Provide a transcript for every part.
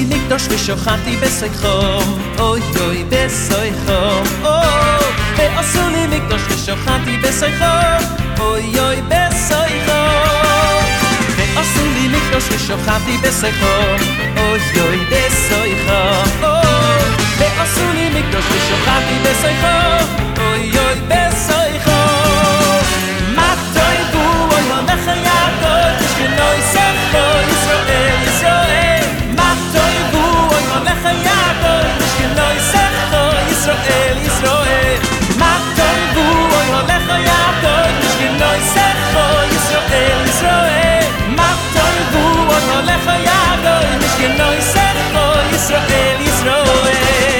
לי מקדוש ושוכנתי בסויכום, אוי אוי בסויכום, ועשו לי מקדוש ושוכנתי בסויכום, אוי אוי בסויכום, ועשו לי מקדוש ושוכנתי בסויכום, אוי אוי בסויכום, ועשו לי מקדוש ושוכנתי בסויכום, אוי אוי בסויכום. מה תויבו אוי הולך יעקב תשכנוי סכו ישראל ישראל, מה תויבו אוי הולך יעקב תשכנוי סכו ישראל ישראל, מה תויבו אוי הולך יעקב תשכנוי סכו ישראל ישראל, מה תויבו אוי הולך יעקב תשכנוי סכו ישראל ישראל.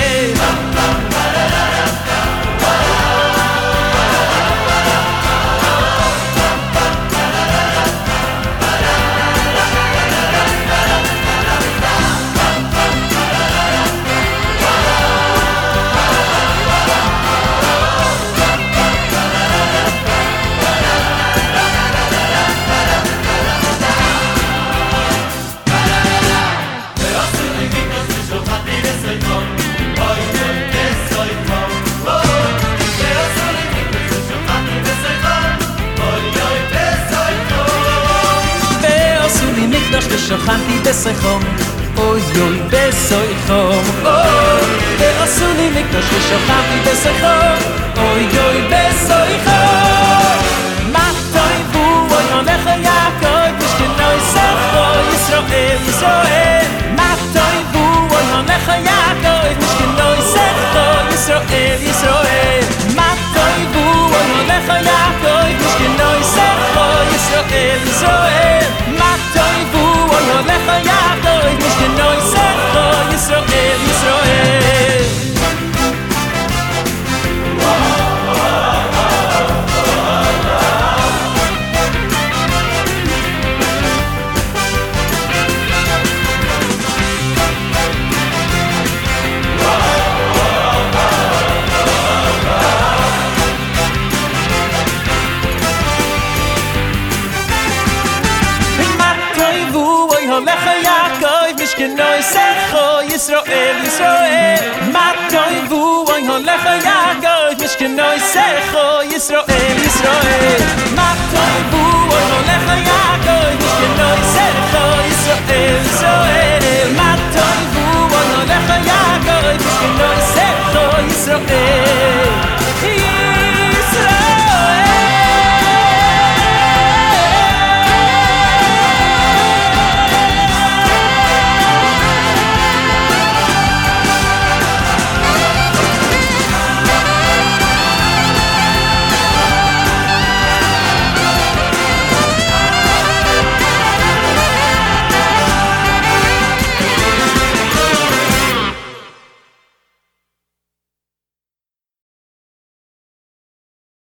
ושוכנתי בסויכום, אוי אוי בסויכום, ועשו לי מקדש ושוכנתי בסויכום, אוי אוי בסויכום. מה תויבו אוי הולך יעקב תשכנוי סכו ישראל ישראל, מה תויבו אוי הולך יעקב תשכנוי סכו ישראל ישראל, מה תויבו אוי הולך יעקב תשכנוי סכו ישראל ישראל, מה תויבו אוי הולך יעקב תשכנוי סכו ישראל ישראל. הולך יעקב תשכנוי סכו ישראל ישראל, מה תויבו אוי הולך יעקב תשכנוי סכו ישראל ישראל.